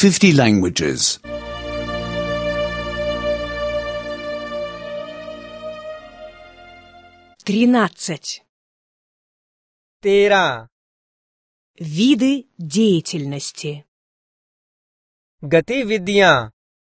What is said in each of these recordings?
50 languages. 13. 13. Виды деятельности. गतिविधियां.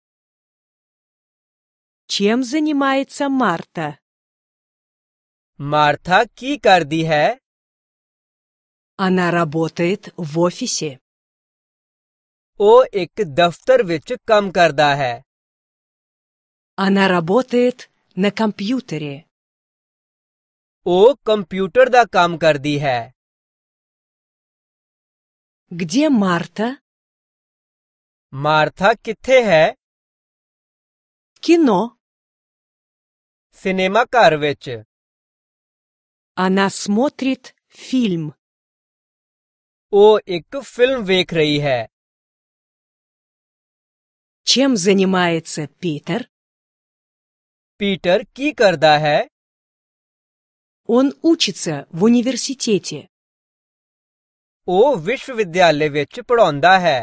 Чем занимается Марта? मार्था की करदी है? Она работает в офисе. ਉਹ ਇੱਕ ਦਫ਼ਤਰ ਵਿੱਚ ਕੰਮ ਕਰਦਾ ਹੈ। Она работает на компьютере. ਉਹ ਕੰਪਿਊਟਰ ਦਾ ਕੰਮ ਕਰਦੀ ਹੈ। Где Марта? ਮਾਰਥਾ ਕਿੱਥੇ ਹੈ? В кино. ਸਿਨੇਮਾ ਘਰ ਵਿੱਚ। Она смотрит фильм. ਉਹ ਇੱਕ ਫਿਲਮ ਵੇਖ ਰਹੀ ਹੈ। Чем занимается Питер? ਪੀਟਰ ਕੀ ਕਰਦਾ ਹੈ? Он учится в университете. ਉਹ ਵਿਸ਼ਵ ਵਿਦਿਆਲੇ ਵਿੱਚ ਪੜ੍ਹਾਉਂਦਾ ਹੈ।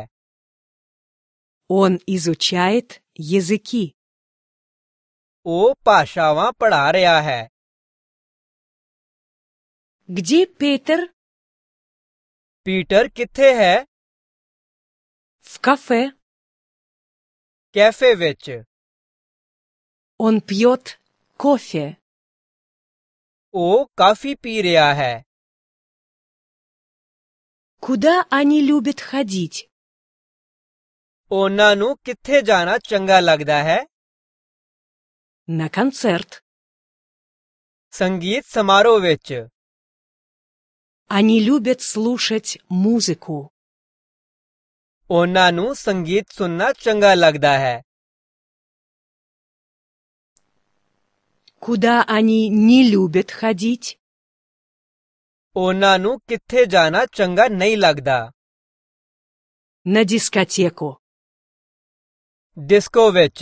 Он изучает языки. ਉਹ ਭਾਸ਼ਾਵਾਂ ਪੜ੍ਹਾ ਰਿਹਾ ਹੈ। Где Питер? ਪੀਟਰ ਕਿੱਥੇ ਹੈ? В кафе. ਕੈਫੇ ਵਿੱਚ। Он пьет кофе. ਉਹ ਕਾਫੀ ਪੀ ਰਿਹਾ ਹੈ। Куда они любят ходить? ਉਹਨਾਂ ਨੂੰ ਕਿੱਥੇ ਜਾਣਾ ਚੰਗਾ ਲੱਗਦਾ ਹੈ? На концерт. ਸੰਗੀਤ ਸਮਾਰੋਹ ਵਿੱਚ। Они любят слушать музыку. ਉਹਨਾਂ ਨੂੰ ਸੰਗੀਤ ਸੁਣਨਾ ਚੰਗਾ ਲੱਗਦਾ ਹੈ। Куда они не любят ходить? ਉਹਨਾਂ ਨੂੰ ਕਿੱਥੇ ਜਾਣਾ ਚੰਗਾ ਨਹੀਂ ਲੱਗਦਾ? На дискотеку. ਡਿਸਕੋ ਵਿੱਚ।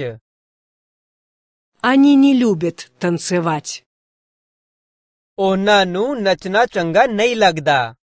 Они не любят танцевать. ਉਹਨਾਂ ਨੂੰ ਨੱਚਣਾ ਚੰਗਾ ਨਹੀਂ ਲੱਗਦਾ।